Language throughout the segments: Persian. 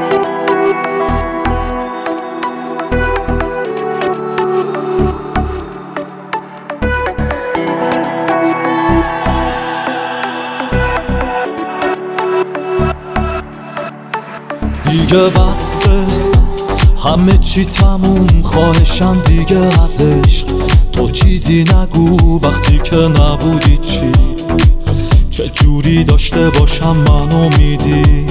دیگه بسته همه چی تموم، خواهشم دیگه از عشق تو چیزی نگو. وقتی که نبودی چی، چه جوری داشته باشم منو میدی؟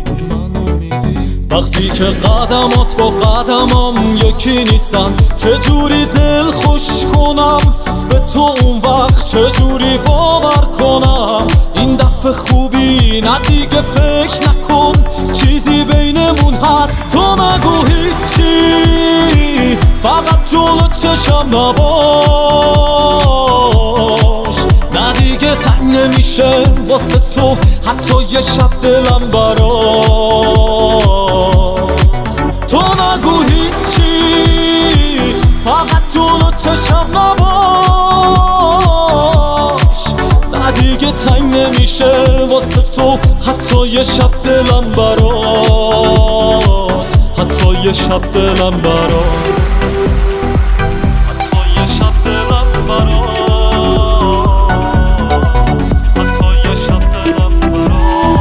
وقتی که قدمات با قدمام یکی نیستن، چه جوری دل خوش کنم به تو اون وقت، چه جوری باور کنم این دفعه خوبی؟ نه دیگه فکر نکن چیزی بینمون هست، تو نگو هیچی، فقط جلو چشم نباش. نه دیگه تنگ نمیشه واسه تو حتی یه شب دلم برات. تو نگو هیچی، فقط جلو چشم نباش. نه دیگه تنگ نمیشه واسه تو حتی یه شب دلم برات، حتی یه شب دلم برات، حتی یه شب دلم برات، حتی یه شب دلم برات.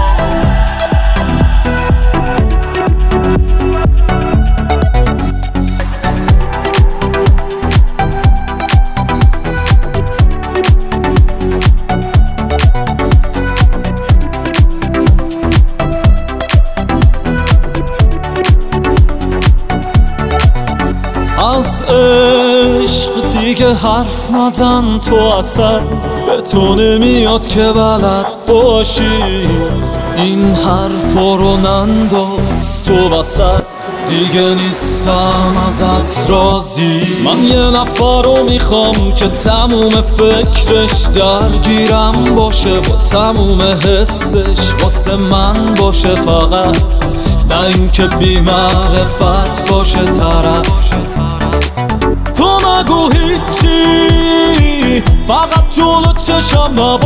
از عشق دیگه حرف نزن، تو اصلا به تو نمیاد که بلد باشی. این حرفا رو ننداز تو وسط، دیگه نیستم ازت راضی. من یه نفر رو میخوام که تموم فکرش درگیرم باشه، با تموم حسش واسه من باشه فقط، نه اینکه بی معرفت باشه طرف. تو نگو هیچی، فقط جلو چشم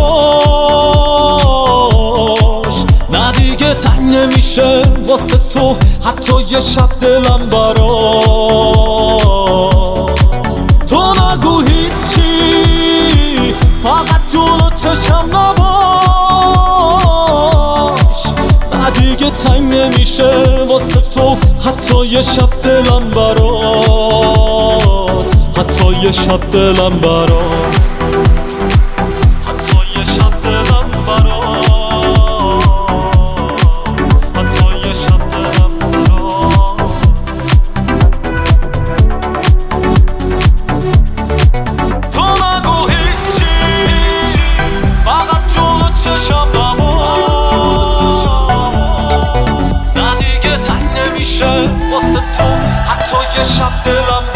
نباش. نه دیگه تنگ نمیشه واسه تو حتی یه شب دلم برات. تو نگو هیچی، فقط جلو چشم نباش. نه دیگه تنگ نمیشه واسه تو حتی یه شب دلم برات، حتی یه شب دلم برات، حتی یه شب دلم برات، حتی یه شب دلم برات. تو نگو هیچی، فقط جلو چشم نباش. نه دیگه تنگ نمیشه واسه تو حتی یه شب دلم